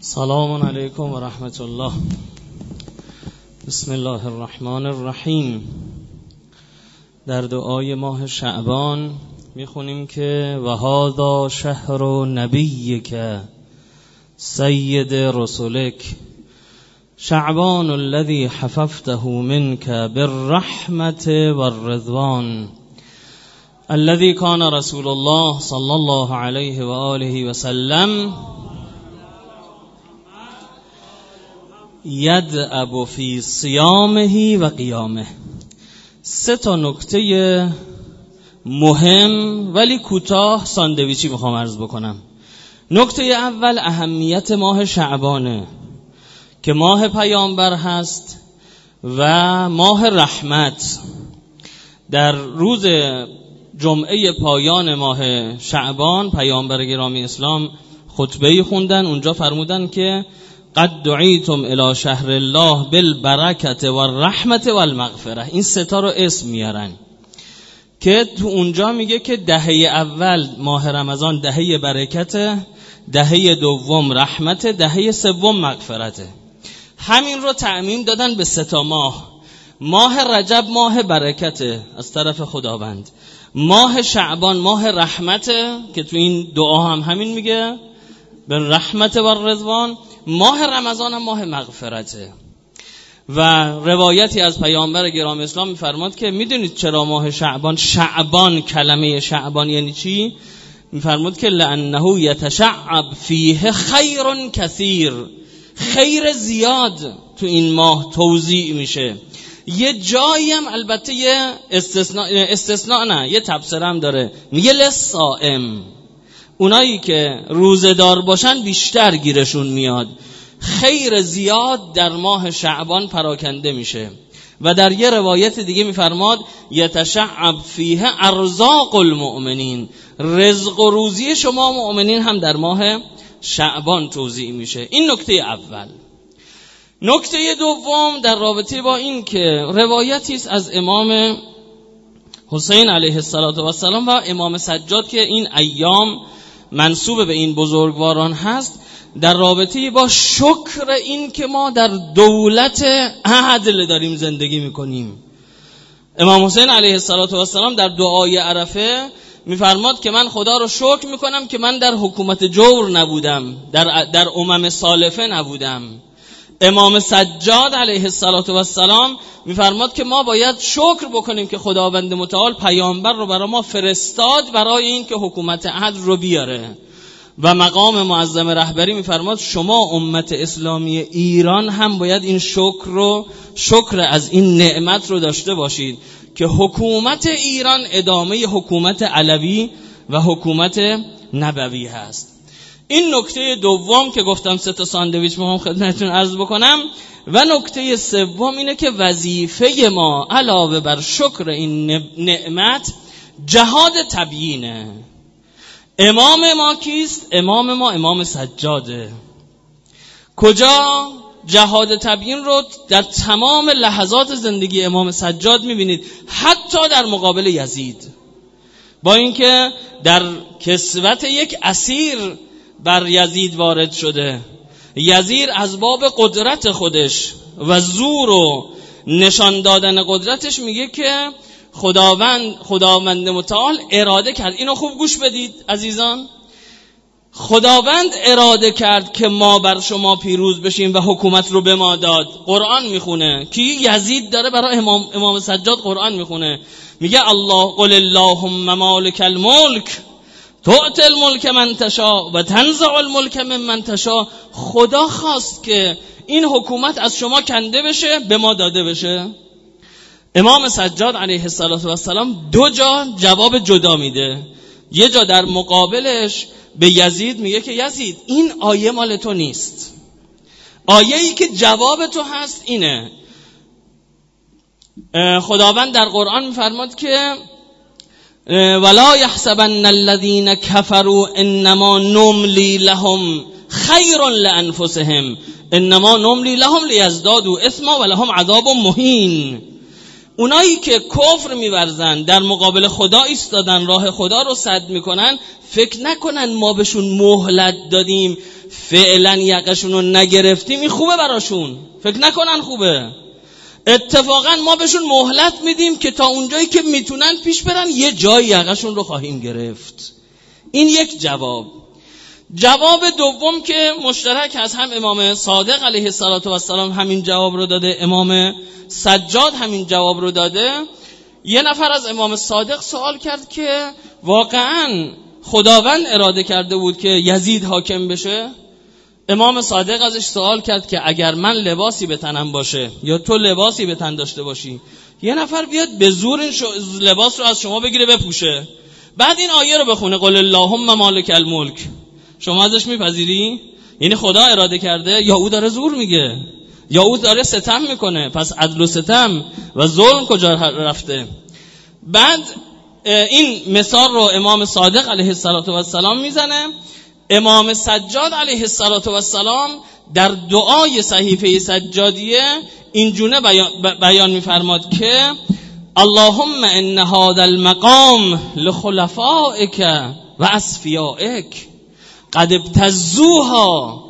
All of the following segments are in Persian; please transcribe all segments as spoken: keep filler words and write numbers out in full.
سلام علیکم و رحمت الله. بسم الله الرحمن الرحیم. در دعای ماه شعبان میخونیم که و هذا شهر نبیک سید رسولک شعبان الذي حففته منك بالرحمت والرضوان الذي كان رسول الله صلى الله عليه وآله وسلم یدعب فی صیامه و قیامه. سه تا نکته مهم ولی کوتاه ساندویچی میخوام عرض بکنم. نکته اول اهمیت ماه شعبانه که ماه پیامبر هست و ماه رحمت. در روز جمعه پایان ماه شعبان پیامبر گرامی اسلام خطبه خوندن، اونجا فرمودن که قد دعیتم الی شهر الله بالبرکت و الرحمت و المغفره. این سه تا رو اسم میارن که تو اونجا میگه که دهه اول ماه رمضان دهه برکت، دهه دوم رحمت، دهه سوم مغفرته. همین رو تعمیم دادن به سه تا ماه. ماه رجب ماه برکته از طرف خداوند، ماه شعبان ماه رحمته که تو این دعا هم همین میگه به رحمت و رضوان، ماه رمضان هم ماه مغفرته. و روایتی از پیامبر گرامی اسلام میفرماد که میدونید چرا ماه شعبان، شعبان کلمه شعبان یعنی چی؟ میفرماد که لانه یتشعب فیه خیر کثیر، خیر زیاد تو این ماه توزیع میشه. یه جایی هم البته یه استثناء استثناء نه یه تبصره هم داره، میگه للصائم، اونایی که روزدار باشن بیشتر گیرشون میاد. خیر زیاد در ماه شعبان پراکنده میشه. و در یه روایت دیگه میفرماد یتشعب فیه ارزاق المؤمنین، رزق و روزی شما مؤمنین هم در ماه شعبان توزیع میشه. این نکته اول. نکته دوم در رابطه با این که روایتی است از امام حسین علیه السلام و امام سجاد که این ایام منسوب به این بزرگواران هست، در رابطه با شکر این که ما در دولت عدل داریم زندگی میکنیم. امام حسین علیه السلام در دعای عرفه میفرماد که من خدا رو شکر میکنم که من در حکومت جور نبودم، در در امم سالفه نبودم. امام سجاد علیه السلام میفرماد که ما باید شکر بکنیم که خداوند متعال پیامبر رو برای ما فرستاد برای این که حکومت عدل رو بیاره. و مقام معظم رهبری میفرماد شما امت اسلامی ایران هم باید این شکر رو شکر از این نعمت رو داشته باشید که حکومت ایران ادامه حکومت علوی و حکومت نبوی هست. این نکته دوم که گفتم سه تا ساندویچ میخوام خدمتتون عرض بکنم. و نکته سوم اینه که وظیفه ما علاوه بر شکر این نعمت جهاد تبیینه. امام ما کیست؟ امام ما امام سجاده. کجا جهاد تبیین رو در تمام لحظات زندگی امام سجاد میبینید، حتی در مقابل یزید، با اینکه در کسوت یک اسیر بر یزید وارد شده. یزید از باب قدرت خودش و زور و نشان دادن قدرتش میگه که خداوند خداوند متعال اراده کرد. اینو خوب گوش بدید عزیزان. خداوند اراده کرد که ما بر شما پیروز بشیم و حکومت رو به ما داد. قرآن میخونه کی؟ یزید داره برای امام, امام سجاد قرآن میخونه، میگه الله قل اللهم مالک الملک تؤتی الملک من تشاء و تنزع الملک ممن تشاء. خدا خواست که این حکومت از شما کنده بشه به ما داده بشه. امام سجاد علیه السلام دو جا جواب جدا میده. یه جا در مقابلش به یزید میگه که یزید این آیه مال تو نیست، آیه‌ای که جواب تو هست اینه. خداوند در قرآن میفرماد که ولا يحسبن الذين كفروا انما نملي لهم خير لانفسهم انما نملي لهم ليزدادوا اثما ولهم عذاب مهين. اونایی که کفر می‌ورزن، در مقابل خدا ایستادن، راه خدا رو سد میکنن، فکر نکنن ما بهشون مهلت دادیم فعلا یقشون رو نگرفتیم این خوبه براشون، فکر نکنن خوبه. اتفاقا ما بهشون مهلت میدیم که تا اونجایی که میتونن پیش برن یه جای یقشون رو خواهیم گرفت. این یک جواب. جواب دوم که مشترک هست، هم امام صادق علیه السلام همین جواب رو داده، امام سجاد همین جواب رو داده. یه نفر از امام صادق سوال کرد که واقعاً خداوند اراده کرده بود که یزید حاکم بشه؟ امام صادق ازش سوال کرد که اگر من لباسی به تنم باشه یا تو لباسی به تن داشته باشی، یه نفر بیاد به زور این لباس رو از شما بگیره بپوشه، بعد این آیه رو بخونه قل اللهم مالک الملک، شما ازش میپذیری؟ یعنی خدا اراده کرده یا او داره زور میگه یا او داره ستم میکنه؟ پس عدل و ستم و ظلم کجا رفته؟ بعد این مثال رو امام صادق علیه السلام میزنه. امام سجاد علیه السلام در دعای صحیفه سجادیه اینجونه بیان, بیان میفرماد که اللهم ان هذا المقام لخلفائک و اصفیائک قد ابتزوها.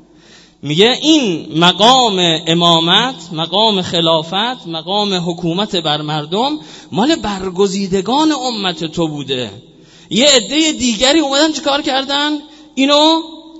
میگه این مقام امامت، مقام خلافت، مقام حکومت بر مردم مال برگزیدگان امت تو بوده. یه عده دیگری اومدن چیکار کردن؟ اینو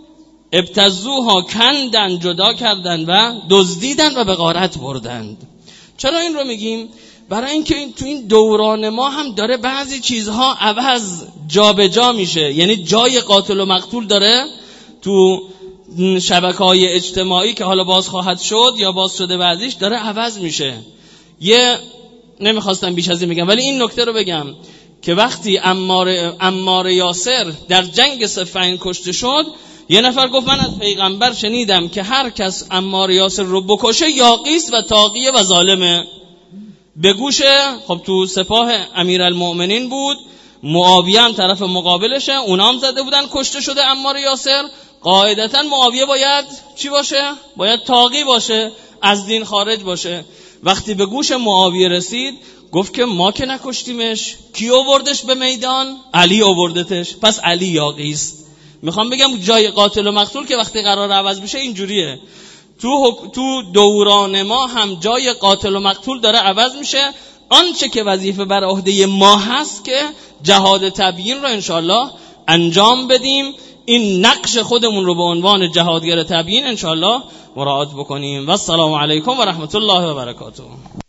ابتزوها، کندن، جدا کردن و دزدیدن و به غارت بردند. چرا این رو میگیم؟ برای اینکه این تو این دوران ما هم داره بعضی چیزها عوض جابجا جا میشه. یعنی جای قاتل و مقتول داره تو شبکه‌های اجتماعی که حالا باز خواهد شد یا باز شده بعضیش داره عوض میشه. یه نمیخواستم بیش از این بگم ولی این نکته رو بگم که وقتی عمار عمار یاسر در جنگ صفین کشته شد، یه نفر گفت من از پیغمبر شنیدم که هر کس عمار یاسر رو بکشه یاغیست و طاغیه و ظالمه. به گوش خب تو سپاه امیرالمؤمنین بود، معاویه هم طرف مقابلشه، اونام زده بودن کشته شده عمار یاسر. قاعدتا معاویه باید چی باشه؟ باید طاغی باشه، از دین خارج باشه. وقتی به گوش معاویه رسید گفت که ما که نکشتیمش، کی آوردش به میدان؟ علی آوردتش، پس علی یاغیست. میخوام بگم جای قاتل و مقتول که وقتی قرار عوض بشه اینجوریه. تو تو دوران ما هم جای قاتل و مقتول داره عوض میشه. آنچه که وظیفه بر عهده ما هست که جهاد تبیین رو انشالله انجام بدیم، این نقش خودمون رو به عنوان جهادگر تبیین انشالله مراعات بکنیم. و السلام علیکم و رحمت الله و برکاته.